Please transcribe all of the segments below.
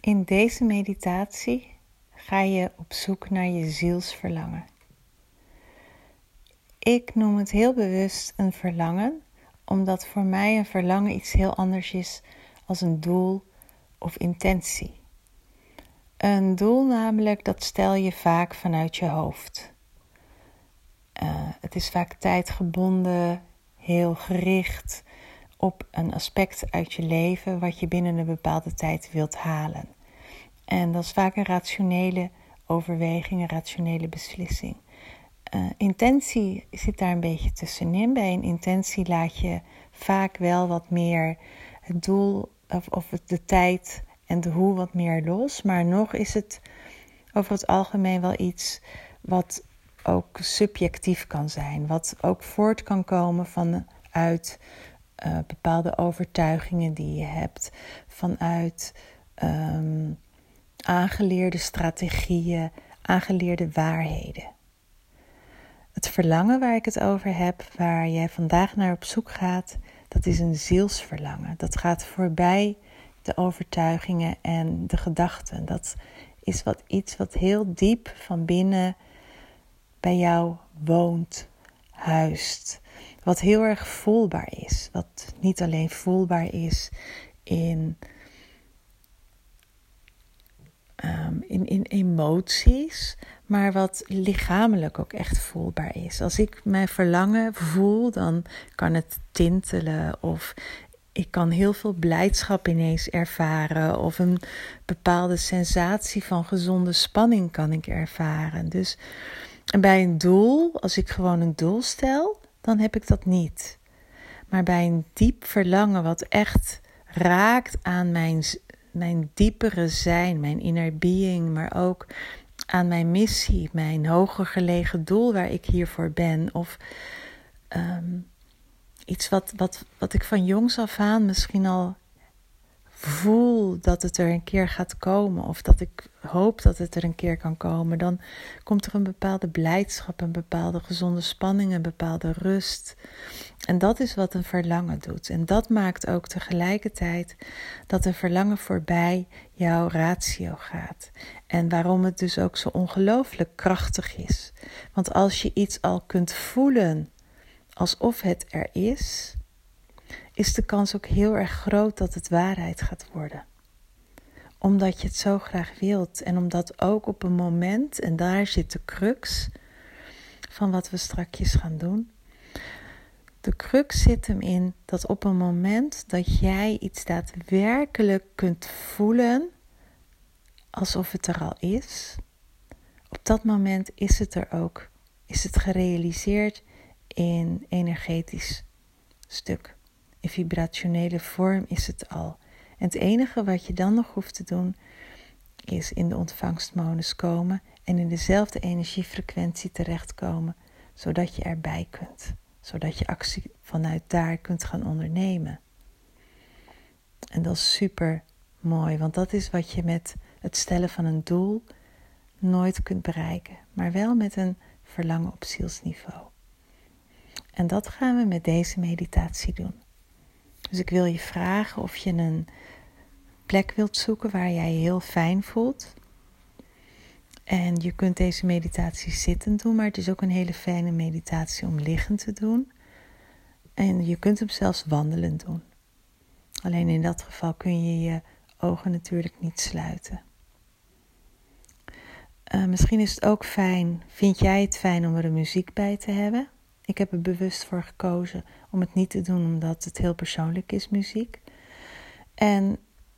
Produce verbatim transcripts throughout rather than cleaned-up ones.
In deze meditatie ga je op zoek naar je zielsverlangen. Ik noem het heel bewust een verlangen, omdat voor mij een verlangen iets heel anders is als een doel of intentie. Een doel namelijk, dat stel je vaak vanuit je hoofd. Uh, het is vaak tijdgebonden, heel gericht op een aspect uit je leven wat je binnen een bepaalde tijd wilt halen. En dat is vaak een rationele overweging, een rationele beslissing. Uh, intentie zit daar een beetje tussenin. Bij een intentie laat je vaak wel wat meer het doel of, of de tijd en de hoe wat meer los. Maar nog is het over het algemeen wel iets wat ook subjectief kan zijn. Wat ook voort kan komen vanuit uh, bepaalde overtuigingen die je hebt. Vanuit um, aangeleerde strategieën, aangeleerde waarheden. Het verlangen waar ik het over heb, waar jij vandaag naar op zoek gaat, dat is een zielsverlangen. Dat gaat voorbij de overtuigingen en de gedachten. Dat is wat, iets wat heel diep van binnen bij jou woont, huist. Wat heel erg voelbaar is. Wat niet alleen voelbaar is in, um, in, in emoties, maar wat lichamelijk ook echt voelbaar is. Als ik mijn verlangen voel, dan kan het tintelen of ik kan heel veel blijdschap ineens ervaren of een bepaalde sensatie van gezonde spanning kan ik ervaren. Dus en bij een doel, als ik gewoon een doel stel, dan heb ik dat niet. Maar bij een diep verlangen wat echt raakt aan mijn, mijn diepere zijn, mijn inner being, maar ook aan mijn missie, mijn hoger gelegen doel waar ik hiervoor ben. Of um, iets wat, wat, wat ik van jongs af aan misschien al voel dat het er een keer gaat komen. Of dat ik hoop dat het er een keer kan komen. Dan komt er een bepaalde blijdschap, een bepaalde gezonde spanning, een bepaalde rust. En dat is wat een verlangen doet. En dat maakt ook tegelijkertijd dat een verlangen voorbij jouw ratio gaat. En waarom het dus ook zo ongelooflijk krachtig is. Want als je iets al kunt voelen alsof het er is, is de kans ook heel erg groot dat het waarheid gaat worden. Omdat je het zo graag wilt. En omdat ook op een moment, en daar zit de crux van wat we strakjes gaan doen. De crux zit hem in dat op een moment dat jij iets daadwerkelijk kunt voelen, alsof het er al is, op dat moment is het er ook. Is het gerealiseerd in energetisch stuk. In vibrationele vorm is het al. En het enige wat je dan nog hoeft te doen, is in de ontvangstmodus komen en in dezelfde energiefrequentie terechtkomen, zodat je erbij kunt. Zodat je actie vanuit daar kunt gaan ondernemen. En dat is super mooi, want dat is wat je met het stellen van een doel nooit kunt bereiken. Maar wel met een verlangen op zielsniveau. En dat gaan we met deze meditatie doen. Dus ik wil je vragen of je een plek wilt zoeken waar jij je heel fijn voelt. En je kunt deze meditatie zittend doen, maar het is ook een hele fijne meditatie om liggend te doen. En je kunt hem zelfs wandelend doen. Alleen in dat geval kun je je ogen natuurlijk niet sluiten. Uh, misschien is het ook fijn, vind jij het fijn om er een muziek bij te hebben? Ik heb er bewust voor gekozen om het niet te doen, omdat het heel persoonlijk is, muziek. En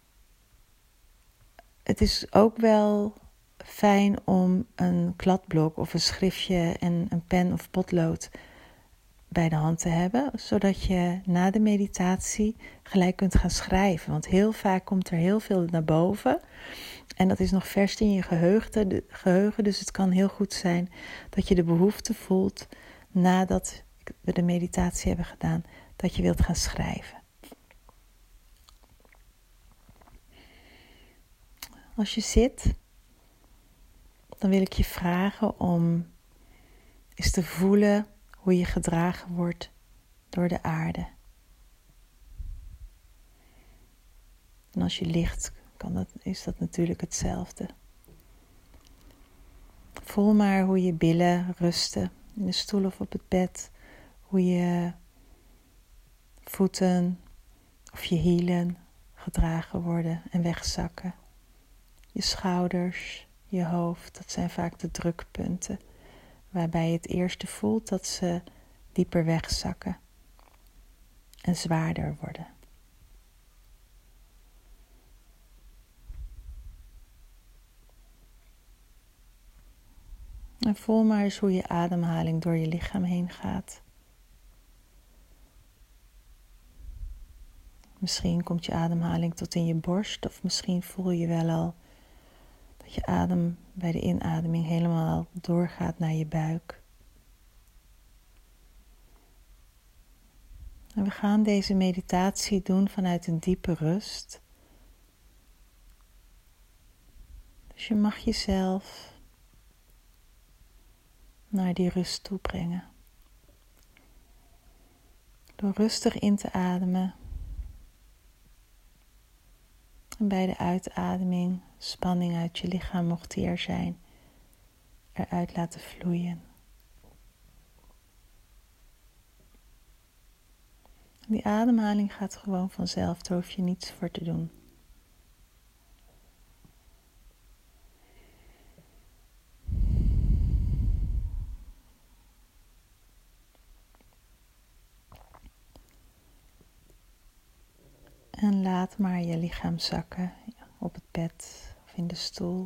het is ook wel fijn om een kladblok of een schriftje en een pen of potlood bij de hand te hebben, zodat je na de meditatie gelijk kunt gaan schrijven. Want heel vaak komt er heel veel naar boven en dat is nog vers in je geheugen, dus het kan heel goed zijn dat je de behoefte voelt nadat we de meditatie hebben gedaan, dat je wilt gaan schrijven. Als je zit, dan wil ik je vragen om eens te voelen hoe je gedragen wordt door de aarde. En als je ligt, kan dat, is dat natuurlijk hetzelfde. Voel maar hoe je billen rusten in de stoel of op het bed. Hoe je voeten of je hielen gedragen worden en wegzakken. Je schouders, je hoofd, dat zijn vaak de drukpunten. Waarbij je het eerste voelt dat ze dieper wegzakken en zwaarder worden. En voel maar eens hoe je ademhaling door je lichaam heen gaat. Misschien komt je ademhaling tot in je borst, of misschien voel je wel al dat je adem bij de inademing helemaal doorgaat naar je buik. En we gaan deze meditatie doen vanuit een diepe rust. Dus je mag jezelf naar die rust toe brengen. Door rustig in te ademen. En bij de uitademing, spanning uit je lichaam, mocht die er zijn, eruit laten vloeien. Die ademhaling gaat gewoon vanzelf, daar hoef je niets voor te doen. En laat maar je lichaam zakken op het bed of in de stoel.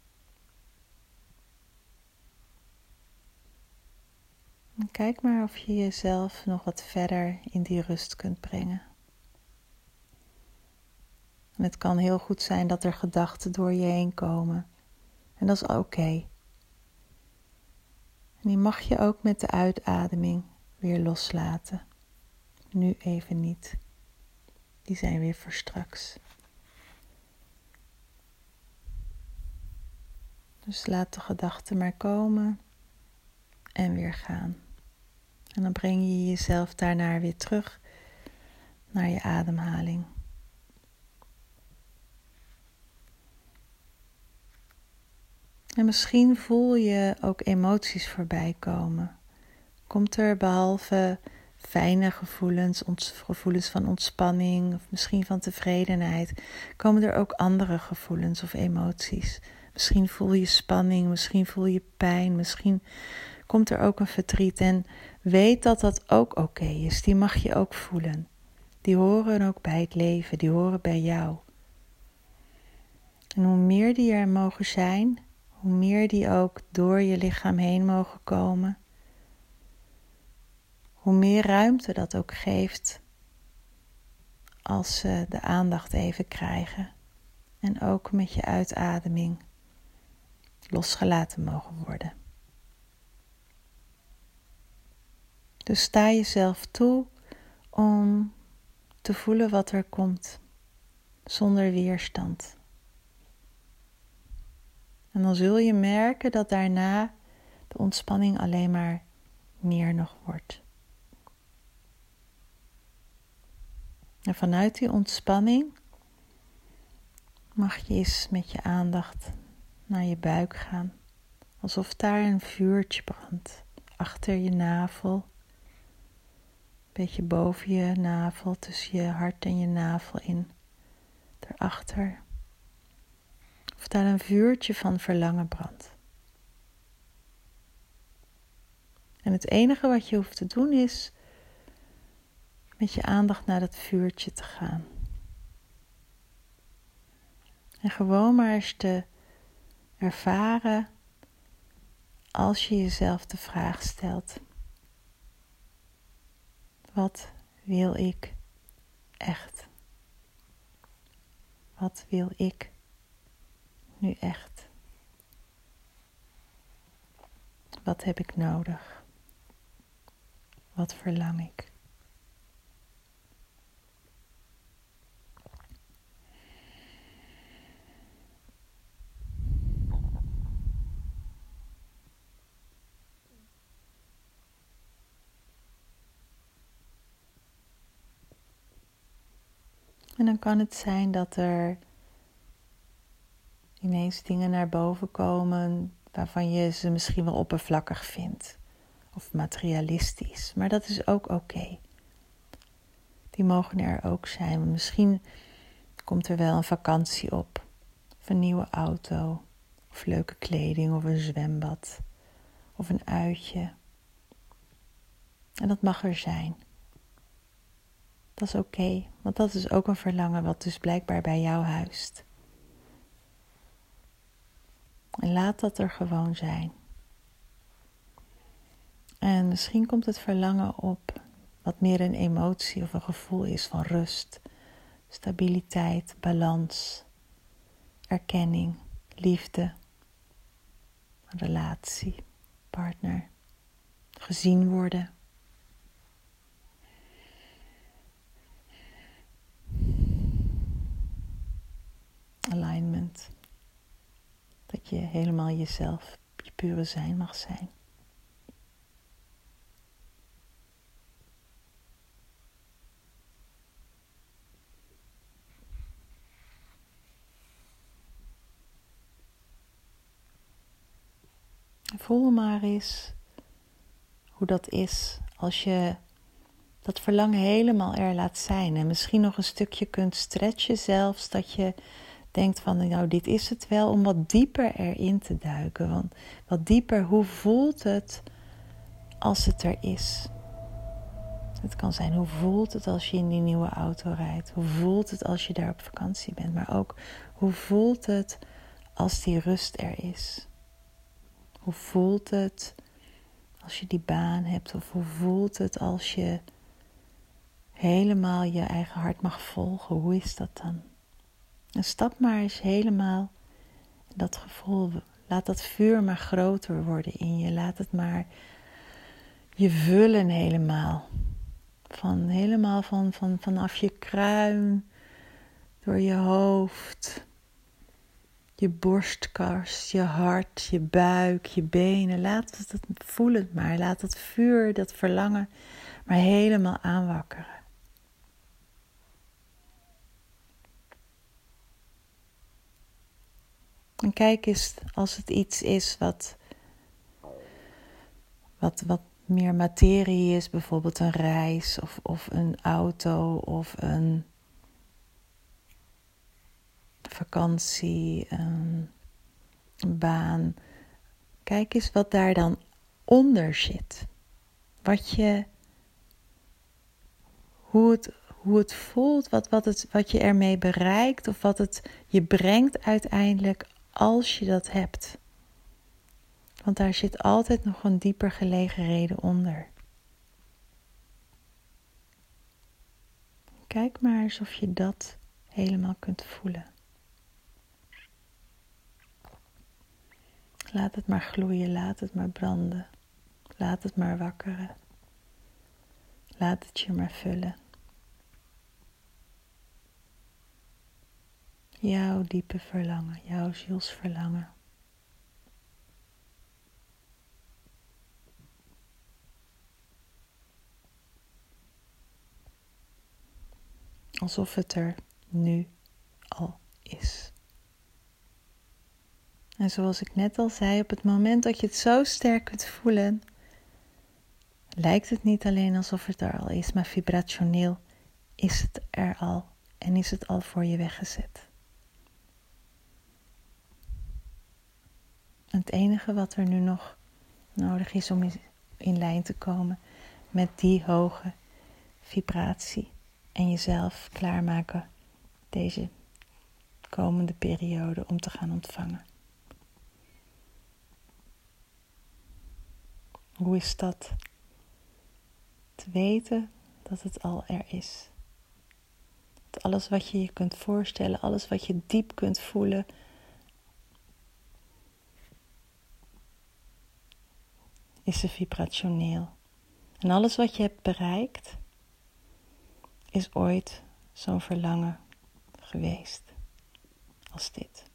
En kijk maar of je jezelf nog wat verder in die rust kunt brengen. En het kan heel goed zijn dat er gedachten door je heen komen. En dat is oké. Okay. En die mag je ook met de uitademing weer loslaten. Nu even niet. Die zijn weer voor straks. Dus laat de gedachten maar komen en weer gaan. En dan breng je jezelf daarna weer terug naar je ademhaling. En misschien voel je ook emoties voorbij komen. Komt er behalve fijne gevoelens, gevoelens van ontspanning of misschien van tevredenheid, komen er ook andere gevoelens of emoties. Misschien voel je spanning, misschien voel je pijn, misschien komt er ook een verdriet. En weet dat dat ook oké okay is, die mag je ook voelen. Die horen ook bij het leven, die horen bij jou. En hoe meer die er mogen zijn, hoe meer die ook door je lichaam heen mogen komen, hoe meer ruimte dat ook geeft als ze de aandacht even krijgen. En ook met je uitademing losgelaten mogen worden. Dus sta jezelf toe om te voelen wat er komt, zonder weerstand. En dan zul je merken dat daarna de ontspanning alleen maar meer nog wordt. En vanuit die ontspanning mag je eens met je aandacht naar je buik gaan. Alsof daar een vuurtje brandt. Achter je navel. Een beetje boven je navel. Tussen je hart en je navel in. Daarachter. Of daar een vuurtje van verlangen brandt. En het enige wat je hoeft te doen is met je aandacht naar dat vuurtje te gaan. En gewoon maar eens te ervaren als je jezelf de vraag stelt: wat wil ik echt? Wat wil ik nu echt? Wat heb ik nodig? Wat verlang ik? En dan kan het zijn dat er ineens dingen naar boven komen waarvan je ze misschien wel oppervlakkig vindt. Of materialistisch. Maar dat is ook oké. Okay. Die mogen er ook zijn. Misschien komt er wel een vakantie op. Of een nieuwe auto. Of leuke kleding. Of een zwembad. Of een uitje. En dat mag er zijn. Dat is oké. Okay, want dat is ook een verlangen wat dus blijkbaar bij jou huist. En laat dat er gewoon zijn. En misschien komt het verlangen op wat meer een emotie of een gevoel is van rust, stabiliteit, balans, erkenning, liefde, een relatie, partner, gezien worden. Alignment. Dat je helemaal jezelf, je pure zijn mag zijn. Voel maar eens hoe dat is als je dat verlangen helemaal er laat zijn. En misschien nog een stukje kunt stretchen zelfs. Dat je denkt van nou dit is het wel. Om wat dieper erin te duiken. Want wat dieper, hoe voelt het als het er is? Het kan zijn hoe voelt het als je in die nieuwe auto rijdt. Hoe voelt het als je daar op vakantie bent. Maar ook hoe voelt het als die rust er is? Hoe voelt het als je die baan hebt? Of hoe voelt het als je helemaal je eigen hart mag volgen? Hoe is dat dan? En stap maar eens helemaal in dat gevoel. Laat dat vuur maar groter worden in je. Laat het maar je vullen helemaal. Van, helemaal van, van, vanaf je kruin, door je hoofd, je borstkas, je hart, je buik, je benen. Laat het, voel het maar. Laat dat vuur, dat verlangen maar helemaal aanwakkeren. En kijk eens als het iets is wat, wat, wat meer materie is. Bijvoorbeeld een reis of, of een auto of een vakantie, een, een baan. Kijk eens wat daar dan onder zit. Wat je, hoe het, hoe het voelt, wat, wat, het, wat je ermee bereikt of wat het je brengt uiteindelijk als je dat hebt. Want daar zit altijd nog een dieper gelegen reden onder. Kijk maar eens of je dat helemaal kunt voelen. Laat het maar gloeien, laat het maar branden. Laat het maar wakkeren. Laat het je maar vullen. Jouw diepe verlangen, jouw zielsverlangen. Alsof het er nu al is. En zoals ik net al zei, op het moment dat je het zo sterk kunt voelen, lijkt het niet alleen alsof het er al is, maar vibrationeel is het er al en is het al voor je weggezet. En het enige wat er nu nog nodig is om in lijn te komen met die hoge vibratie en jezelf klaarmaken deze komende periode om te gaan ontvangen. Hoe is dat? Te weten dat het al er is. Dat alles wat je je kunt voorstellen, alles wat je diep kunt voelen, is er vibrationeel. En alles wat je hebt bereikt, is ooit zo'n verlangen geweest als dit.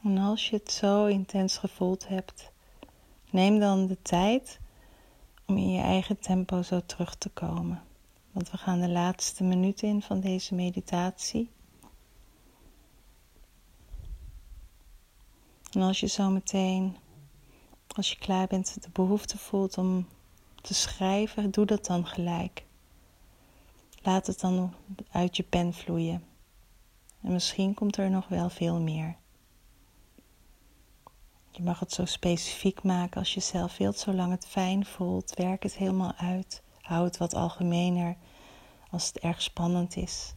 En als je het zo intens gevoeld hebt, neem dan de tijd om in je eigen tempo zo terug te komen. Want we gaan de laatste minuut in van deze meditatie. En als je zo meteen, als je klaar bent, de behoefte voelt om te schrijven, doe dat dan gelijk. Laat het dan uit je pen vloeien. En misschien komt er nog wel veel meer. Je mag het zo specifiek maken als je zelf wilt, zolang het fijn voelt. Werk het helemaal uit. Hou het wat algemener als het erg spannend is.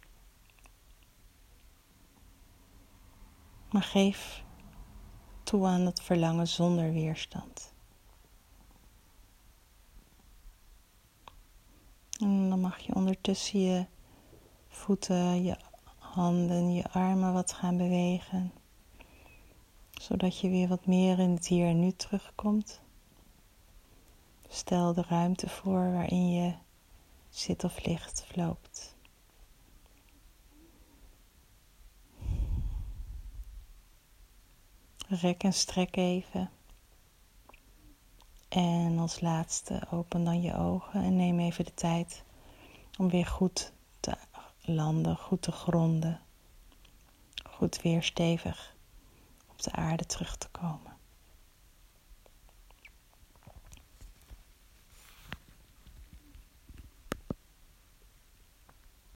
Maar geef toe aan het verlangen zonder weerstand. En dan mag je ondertussen je voeten, je handen, je armen wat gaan bewegen. Zodat je weer wat meer in het hier en nu terugkomt. Stel de ruimte voor waarin je zit of ligt of loopt. Rek en strek even. En als laatste open dan je ogen en neem even de tijd om weer goed te landen, goed te gronden. Goed weer stevig op de aarde terug te komen.